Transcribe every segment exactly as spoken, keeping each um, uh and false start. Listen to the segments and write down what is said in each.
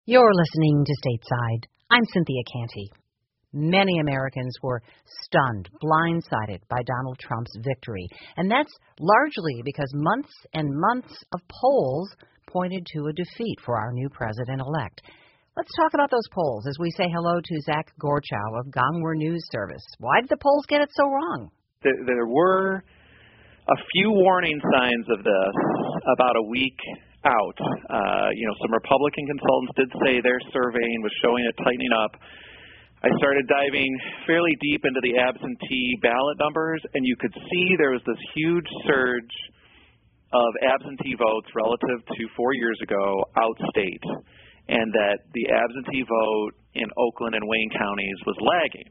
You're listening to Stateside. I'm Cynthia Canty. Many Americans were stunned, blindsided by Donald Trump's victory, and that's largely because months and months of polls pointed to a defeat for our new president-elect. Let's talk about those polls as we say hello to Zach Gorchow of Gongwer News Service. Why did the polls get it so wrong? There, there were a few warning signs of this about a week out. Uh, you know, some Republican consultants did say their surveying was showing it tightening up. I started diving fairly deep into the absentee ballot numbers, and you could see there was this huge surge of absentee votes relative to four years ago outstate, and that the absentee vote in Oakland and Wayne counties was lagging.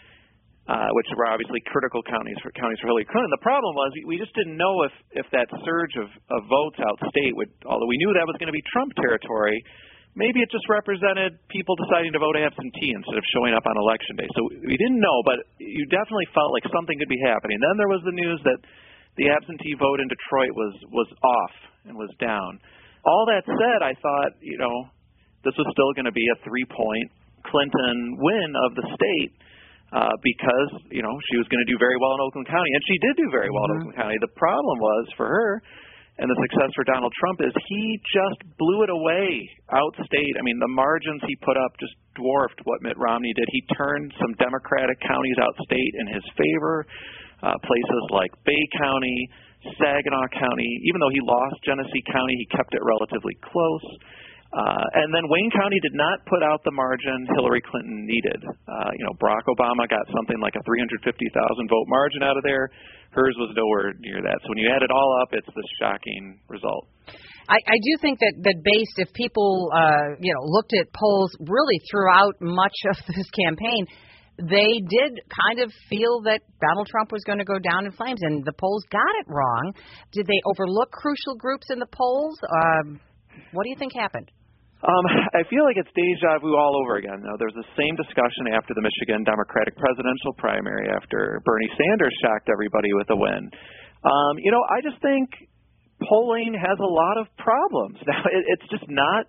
Uh, which were obviously critical counties for counties for Hillary Clinton. The problem was we, we just didn't know if, if that surge of, of votes outstate would, although we knew that was going to be Trump territory, maybe it just represented people deciding to vote absentee instead of showing up on election day. So we didn't know, but you definitely felt like something could be happening. Then there was the news that the absentee vote in Detroit was, was off and was down. All that said, I thought, you know, this was still going to be a three-point Clinton win of the state. Uh, because, you know, she was going to do very well in Oakland County. And she did do very well mm-hmm. in Oakland County. The problem was for her, and the success for Donald Trump, is he just blew it away outstate. I mean, the margins he put up just dwarfed what Mitt Romney did. He turned some Democratic counties outstate in his favor, uh, places like Bay County, Saginaw County. Even though he lost Genesee County, he kept it relatively close. Uh, and then Wayne County did not put out the margin Hillary Clinton needed. Uh, you know, Barack Obama got something like a three hundred fifty thousand vote margin out of there. Hers was nowhere near that. So when you add it all up, it's this shocking result. I, I do think that, that based, if people, uh, you know, looked at polls really throughout much of this campaign, they did kind of feel that Donald Trump was going to go down in flames, and the polls got it wrong. Did they overlook crucial groups in the polls? Um, what do you think happened? Um, I feel like it's deja vu all over again. Now, there's the same discussion after the Michigan Democratic presidential primary after Bernie Sanders shocked everybody with a win. Um, you know, I just think polling has a lot of problems. Now, it, it's just not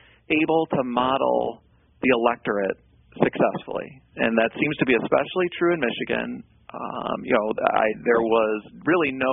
able to model the electorate successfully, and that seems to be especially true in Michigan. Um, you know, I, there was really no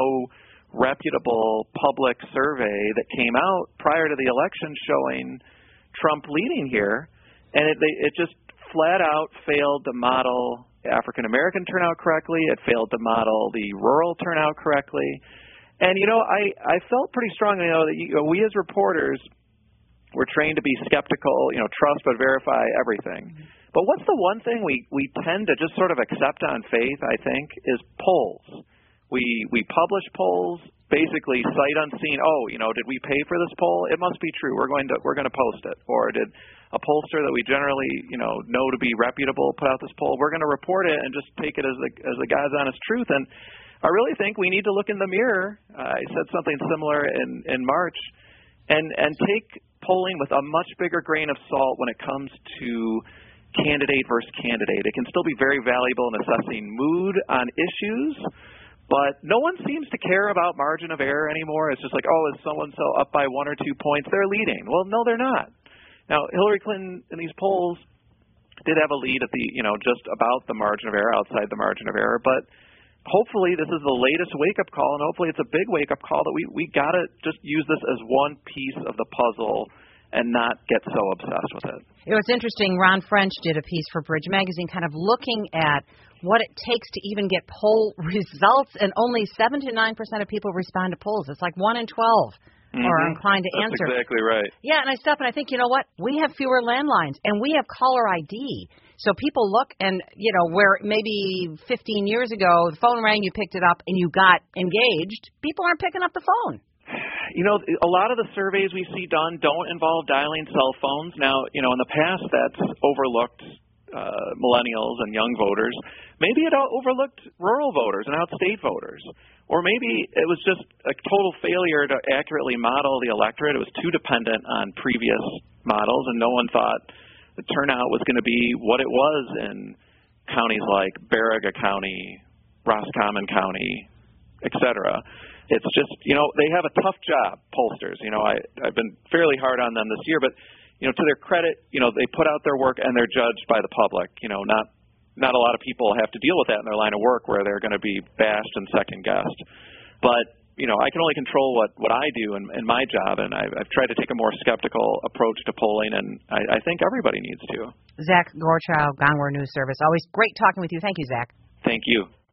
reputable public survey that came out prior to the election showing Trump leading here, and it, they, it just flat out failed to model African American turnout correctly. It failed to model the rural turnout correctly. And, you know, I, I felt pretty strongly, you know, that you know, we as reporters were trained to be skeptical, you know, trust but verify everything. But what's the one thing we, we tend to just sort of accept on faith, I think, is polls. We we publish polls, basically sight unseen. Oh, you know, did we pay for this poll? It must be true. We're going to we're going to post it. Or did a pollster that we generally you know know to be reputable put out this poll? We're going to report it and just take it as the as the God's honest truth. And I really think we need to look in the mirror. Uh, I said something similar in in March, and and take polling with a much bigger grain of salt when it comes to candidate versus candidate. It can still be very valuable in assessing mood on issues. But no one seems to care about margin of error anymore. It's just like, oh, is so-and-so up by one or two points? They're leading. Well, no, they're not. Now, Hillary Clinton in these polls did have a lead at the, you know, just about the margin of error, outside the margin of error. But hopefully this is the latest wake-up call, and hopefully it's a big wake-up call that we, we got to just use this as one piece of the puzzle and not get so obsessed with it. You know, it's interesting. Ron French did a piece for Bridge Magazine kind of looking at what it takes to even get poll results, and only seven to nine percent of people respond to polls. It's like one in twelve mm-hmm. are inclined to That's answer. Exactly right. Yeah, and I stop and I think, you know what? We have fewer landlines, and we have caller I D. So people look, and, you know, where maybe fifteen years ago the phone rang, you picked it up, and you got engaged, people aren't picking up the phone. You know, a lot of the surveys we see done don't involve dialing cell phones. Now, you know, in the past that's overlooked uh, millennials and young voters. Maybe it overlooked rural voters and outstate voters. Or maybe it was just a total failure to accurately model the electorate. It was too dependent on previous models, and no one thought the turnout was going to be what it was in counties like Baraga County, Roscommon County, et cetera. It's just, you know, they have a tough job, pollsters. You know, I, I've been fairly hard on them this year, but you know, to their credit, you know, they put out their work and they're judged by the public. You know, not not a lot of people have to deal with that in their line of work where they're going to be bashed and second-guessed. But, you know, I can only control what, what I do in, in my job, and I've, I've tried to take a more skeptical approach to polling, and I, I think everybody needs to. Zach Gorchow, Gangwar News Service. Always great talking with you. Thank you, Zach. Thank you.